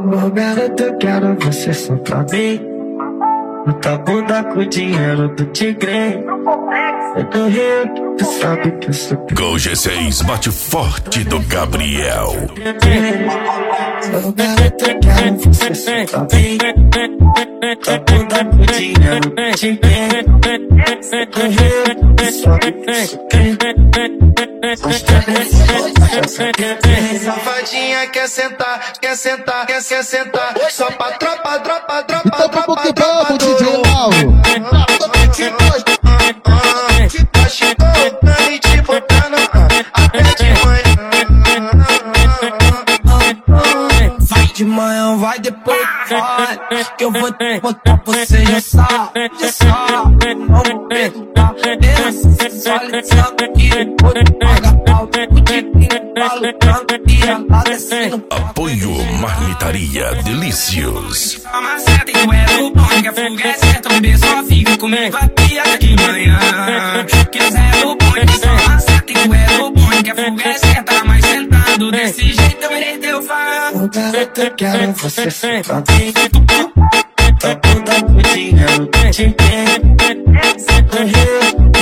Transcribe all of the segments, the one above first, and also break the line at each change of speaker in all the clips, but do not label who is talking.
Ô garota, eu quero você só pra mim. Muita bunda com o dinheiro do tigre. Eu tô rindo, tu sabe que eu sou
Gol G6 bate forte do Gabriel.
Ô garota, eu quero você só pra mim. Muita bunda com o dinheiro do tigre. Eu tô rindo, tu sabe que eu sou
Safadinha quer sentar, quer sentar, quer sentar. Só pra tropa, dropa, dropa,
Então
dropa,
que
dropa,
papo, DJ Lauro.
tá chegando e te botando até de manhã.
Vai de manhã, vai depois vai. Que eu vou botar você já sabe, já sabe. Vamos perguntar, essa sensualização que depois paga pau. O tipinho falo tanto e ela descendo.
Apoio Marmitaria Delícios.
Toma certa e tu é do bom, que a fuga é certa. Um beijo só fica comigo aqui até de manhã. Que o Zé do bom, que toma certa e tu é do bom, que a fuga é certa. Mas sentado desse jeito eu irei teu fã.
Ô garota, eu quero você só pra mim. Tá bunda com dinheiro do tigre. Você correu,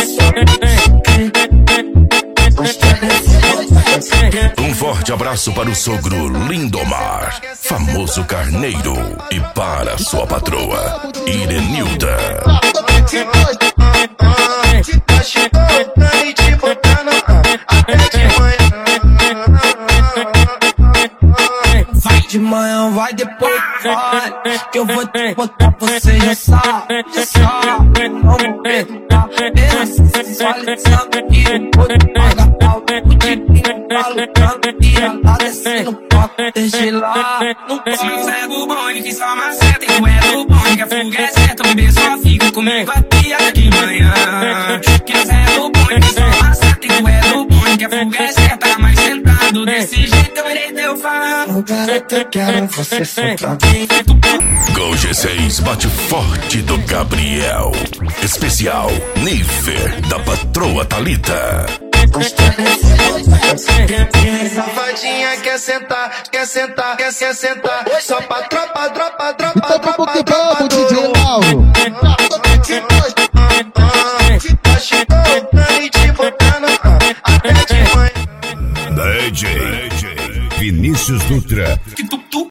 Um forte abraço para o sogro Lindomar, famoso carneiro, e para sua patroa, Irenilda.
Tá chegando e te botando até de manhã.
vai de manhã, vai depois vai. Que eu vou botar você já sabe, já sabe. Vamos perguntar, essa sensualização que depois paga pau. O tipinho falo tanto e ela descendo pau. Deixa lá, não
Como o Zé do bom, que só maceta. E tu é do bom, que a fuga é certa. Um beijo só fica comigo aqui até de manhã. Que o Zé do bom, que só maceta. E tu é do bom, que a fuga é certa. Mas sentado desse jeito eu irei teu fã.
Ô garota, eu quero você só pra mim.
Gol G6 bate forte do Gabriel. Especial Niver da patroa Thalita.
Safadinha quer sentar, quer sentar, quer sentar. Só pra tropa, dropa, dropa,
Então
dropa,
que
dropa,
papo, DJ Lauro.
tá chegando e te botando até de manhã.
DJ Vinícius Dutra